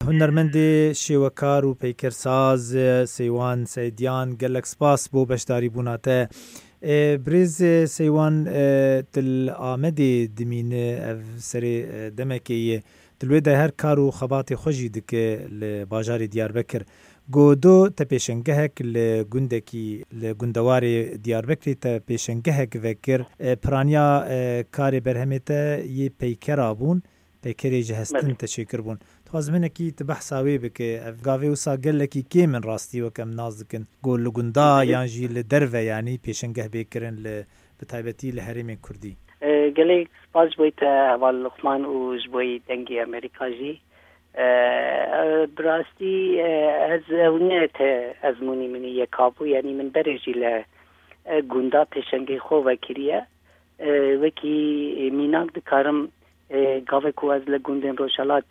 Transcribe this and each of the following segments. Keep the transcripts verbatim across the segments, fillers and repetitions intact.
هونەرمەندێ شێوەکار و پەیکەرساز سەیوان سەیدیان گەلەک سپاس بۆ بەشداری بووناتە. برێز سەیوان تل ئامەدێ دمینە ئەڤ سەرێ دەمەکەیە تلوێدە هەر کار و خەباتی خۆشی دکە لە باژاری دیاربەکر گۆدۆ تە پێشەنگەهەک لە گوندێکی لە گوندەوارێ دیاربەکری تە پێشەنگەهەک vekir piraniya karê berhemê te yê peykerâ bûn peykerê ji hestin te çêkir bûn. Dixwazim hinekî tu behsa wê bike ev gavê wisa gelekî kêm in rastî wek em naz dikin got li gunda yan jî li derve yanî pêşengeh bêkirin li bi taybetî li herêmên Kurdî. Gelek spas ji bo te heval Luqman û ji bo dengê Amerîka jî bi rastî ez ew ne te ezmûnî min yekabû yanî min berê jî li gunda pêşengê xwe vekiriye wekî mînak dikarim gavek ku ez li gundên Rojhilat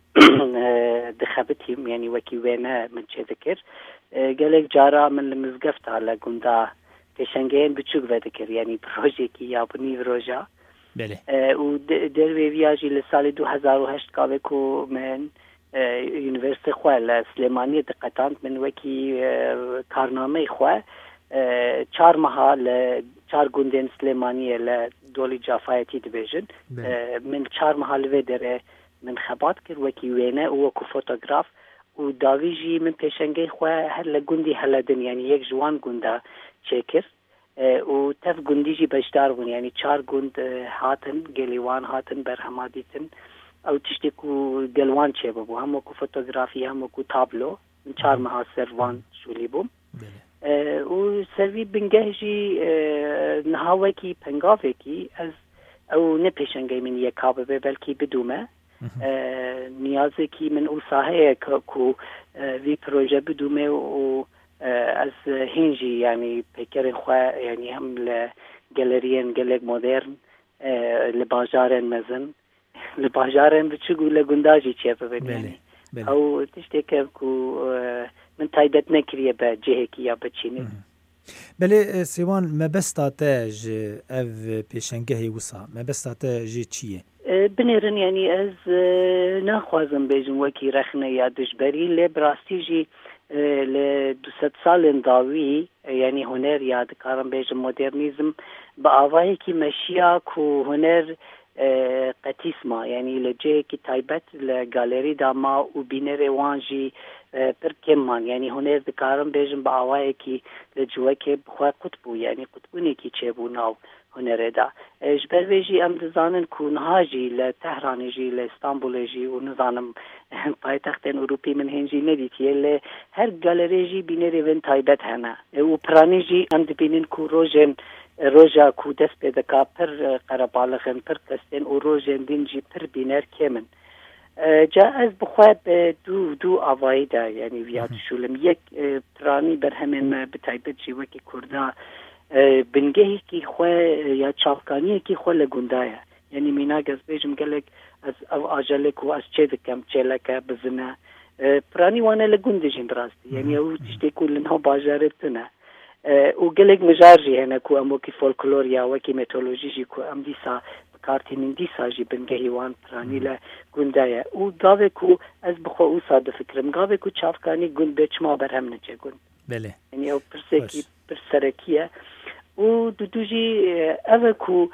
dixebitîm yanî wekî wê ne min çê dikir gelek cara min li mizgefta li gunda pêşengeyên biçûk vedikir yanî bi rojekî ya bi nîv roja û dervê viya jî li salê du hezar û heşt gavek ku min universite xwe li Slêmaniyê diqetand min wekî karnameyê xwe çar meha li çar gundên Slêmaniyê li dolî cafayetî dibêjin min çar meha li vê derê min xebat kir wekî wêne û wekû fotograf û davî jî min pêşengey xwe her li gundî heledin yanî yek ji wan gunda çêkir û tev gundî jî beşdar bûn yanî çar gund hatin gelî wan hatin berhema dîtin ew tiştê ku gel wan çêbibû hem wekû fotografî hem wekû tablo min çar meha ser wan şûlî bûm û servî bingeh jî niha wekî pengavekî ez ew ne pêşengey min yeka bibe belkî bidûme niyazekî min wisa heye ku vî proje bidûme û ez hîn jî yanî pêkerên xwe yanî hem li galeriyên gelek modern li bajarên mezin li bajarên biçûk û li gunda jî çêbibin yanî ew tiştêk ev ku min taybet nekiriye be cihekî ya be çînê. Belê Sêwan mebesta te ji ev pêşengehê wisa mebesta te jê çi ye? Binêrin yanî ez naxwazim bêjim wekî rexne ya dijberî lê bi rastî jî li du sed salên dawî yanî huner ya dikarim bêjim modernîzm bi avayekî meşiya ku huner qetîsma yanî li cihekî taybet li galerî da ma û bînerê wan jî pir kêm man yanî huner dikarim bêjim bi awayekî li civekê xwe qut bû yanî qutbûnekî çêbû nav hunerê da ji ber vê jî em dizanin ku niha jî li Tehranê jî li İstanbulê jî û nizanim paytextên Ewropî min hên jî nedîtiye lê her galerê jî bînerê wên taybet hene û piranî jî em dibînin ku rojên roja ku dest pê dika pir qerebalixin pir kestên û rojên din jî pir bîner kêmin ca ez bixwe bi dû dû avayî de yanî viya dişûlim yek piranî berhemên me bi taybet jî wekî Kurda bingehekî xwe ya çavkaniyekî xwe li gunda ye yanî mînak ez bêjim gelek ez ev ajelê ku ez çê dikim çêleke bizine piranî wan e li gundê jî bi rastî yanî ew tiştê ku li nav bajarê tune û gelek mijar jî hene ku em wekî folklor ya wekî mitolojî jî ku em dîsa kartînin dîsa jî bingehî wan piranî li gunda ye û gavê ku ez bixwe wisa difikirim gavê ku çavkanî gund bê çima berhem neçe gund yanî ew pirsekî pir serekî ye û du dû jî ev e ku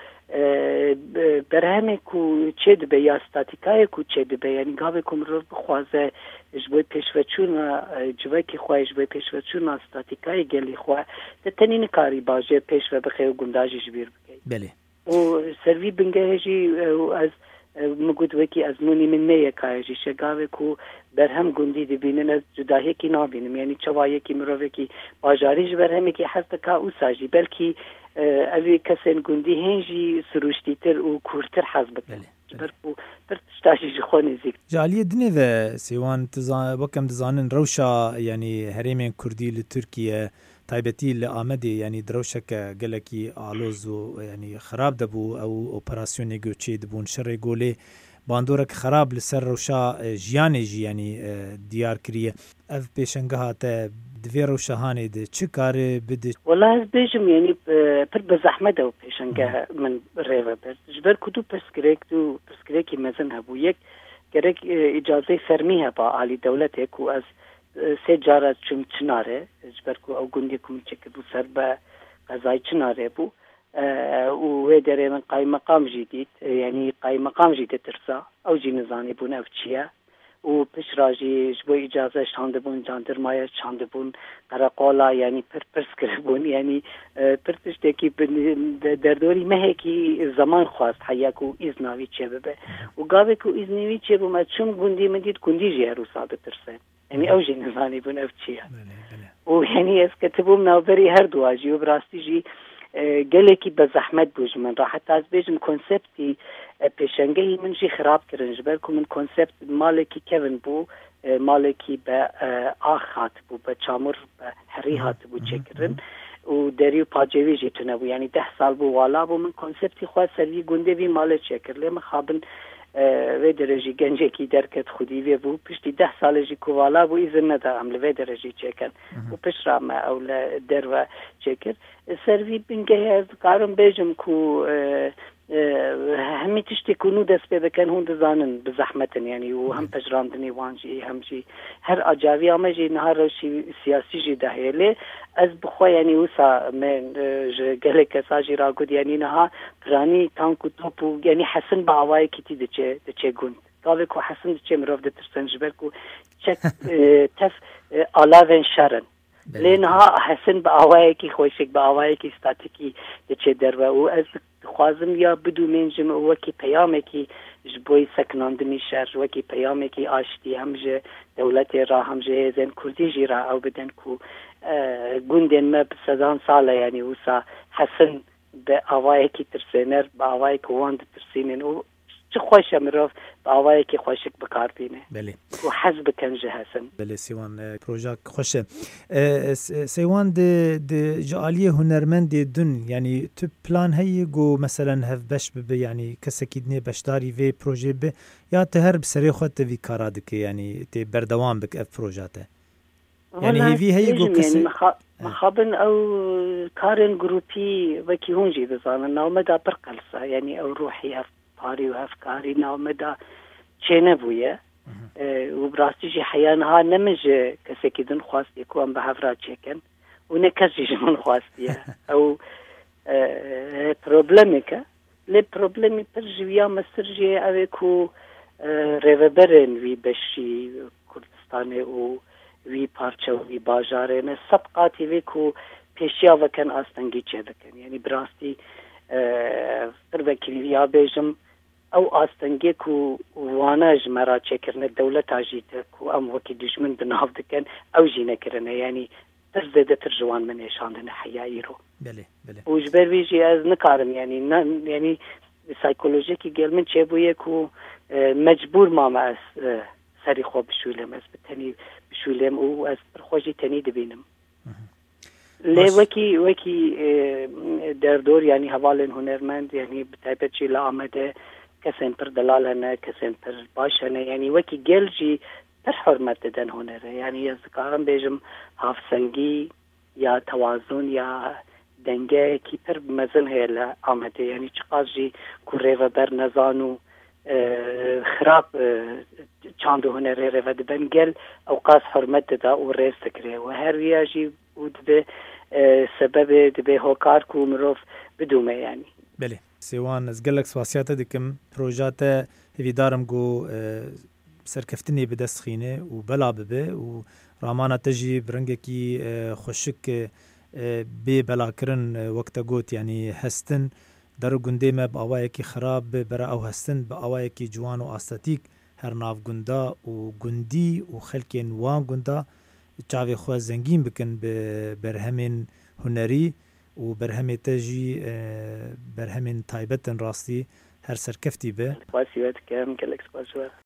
berhemê ku çê dibe ya statîkayê ku çê dibe yanî gavê ku mirov bixwaze ji bo pêşveçûna civekî xwe ji bo pêşveçûna statîkayê gelî xwe te tenî nikarî bajêr pêş ve bixe û gunda jî ji bîr bikey û servî bingehê jî ez migot wekî ezmûnî min neyekaye jî şegavê ku berhem gundî dibînin ez cudahiyekî nabînim yanî çawa yekî mirovekî bajarî ji berhemekî hez dika wisa jî belkî evî kesên gundî hên jî siruştîtir û kûrtir hez bikin ber ku pir tişta jî ji xwe nêzik. Ji aliyê dinê ve Sêwan wek em dizanin rewşa yanî herêmên Kurdî li Tirkiye taybetî li Amedê yanî direwşeke gelekî aloz û yanî xerab debû ew operasyonê göçê dibûn şerê golê bandorek xerab li ser rewşa jiyanê jî yanî diyar kiriye ev pêşengeha te divê rewşehanê de çi karê bide? Wala ez bêjim yanî pir bi zehmet ew pêşengeh min rêve bir ji ber ku du pirsgirêk du pirsgirêkî mezin hebû yek gerek اجازه فرمی هبا عالی دولته کو از سه جارت چم چناره جبر کو او گندی کوم چک بو سر به قضای چناره بو و دره من قای مقام جدید يعني قای مقام جدید ترسا او جی نزانی بون او چیه و پیش راجی جبو اجازه شانده بون جاندرمایه شانده بون قراقولا يعني پر پرس کربون يعني پرتش تکی در دوری مه کی زمان خواست حیا کو ایزناوی چه ببه و گاوه کو ایزناوی چه بم چون گندی مدید گندی جه رو ثابت ترسه يعني او جی نزانی بون او چیه و يعني اس كتبوم نوبري هر دواجي وبراستي جي قالكي بزحمت بوج من راح حتى از بيجم كونسبتي بيشنجي من جي خراب كرن جبالكم من كونسبت مالكي كيفن بو مالكي با آخات بو بچامر حريهات بو چكرن و داريو باجوي جي تنبو يعني ده سال بو والا بو من كونسبتي خواه سروي گنده بي مال چكر لما خابن و درجی گنجه کی درکت خودی و بو پشتی ده سال جی کوالا بو ایزن ندا عمل و درجی چکن و پشت رام اول در و چکر سروی بینگه از کارم بیجم کو همی تشتی کنو دست به بکن هون زانن بزحمتن يعني و هم پجراندنی وانجی هم جی هر اجاوی آمه جی نهار روشی سیاسی جی دهیله از بخوا يعني وسا من قال کسا جی را گود يعني نها پرانی تانکو توپو يعني حسن باوای کتی دچه دچه گوند قاوه کو حسن دچه مروف دترسن جبر کو چک تف آلاوین شرن لینها حسن باوای کی خوشک باوای کی استاتیکی دچه در و از خوازم یا بدو منجم وکی پیامه کی جبوی سکناندنی شهر وکی پیامه کی آشتی همجه دولت را همجه زن کردی جی را او بدن کو گوندن ما بسدان ساله يعني وسا حسن بآوائي كي ترسينر بآوائي كوان ترسينن و چه خوش مروف بآوائي كي خوشك بكار بينه بله و حزب كنجه حسن بله سیوان پروژه خوشه سیوان ده ده جعالی هنرمند دن يعني تو پلان هی گو مثلا هف بش به يعني کسی که دنی بشداری وی پروژه به یا تهر بسری خود وی کاراد که يعني تی بردوام بک اف پروژه ته يعني هي في هي جو يعني مخابن او كارن جروبي وكي هونجي بزان ناو مدى برقلصه يعني او روحي افكاري وافكاري ناو مدى تشينبويه وبراستي جي حيانها نمج كسكي دن خواستي كو ام بحفرات چكن ونكسي جمن خواستي او بروبلميكا لي بروبلمي برجويا مسترجي اوكو ريفبرن وي بشي كردستاني او وی پارچه وی باجاره نه سبقاتی وی کو پیشیا وکن آستنگی چه دکن یعنی براستی پر وکیلی یا بیجم او آستنگی کو وانج مرا چکرنه دولت آجیده کو ام وکی دشمن بناف دکن او جینه کرنه یعنی ترزده ترجوان من اشاندن حیایی رو بله بله و جبر ویجی از نکارم یعنی یعنی سایکولوژیکی گل من چه بویه کو مجبور ماما از سری خوب بشولم از بتنی بشولم او از خوشی تنی دبینم لی وکی وکی در دور یعنی حوالن هنرمند یعنی بتایبت چی لآمده کسیم پر دلال هنه کسیم پر باش هنه یعنی وکی گل جی پر حرمت دن هنره یعنی از کارم بیجم حافظنگی یا توازن یا دنگه کی پر مزن هی لآمده یعنی چقدر جی کوره و بر نزانو خراب چاند هنره رو و دبن گل اوقات حرمت دا و ریز تکره و هر ویاجی و دبه سبب دبه هوکار کو مروف بدومه یعنی بله سیوان از گلک سواسیات دکم پروژات هیوی دارم گو سرکفتنی به دست خینه و بلا ببه و رامانا تجی برنگه کی خوشک بی بلا کرن وقت گوت یعنی هستن در گنده ما با آوایی که خراب برای او هستن با آوایی که جوان و آستاتیک هر ناف گنده و گندی و خلکین وان گنده چاوی خواه زنگین بکن برهمین هنری و برهمین تجی برهمین تایبتن راستی هر سرکفتی به باسیوت کم کلکس باشوه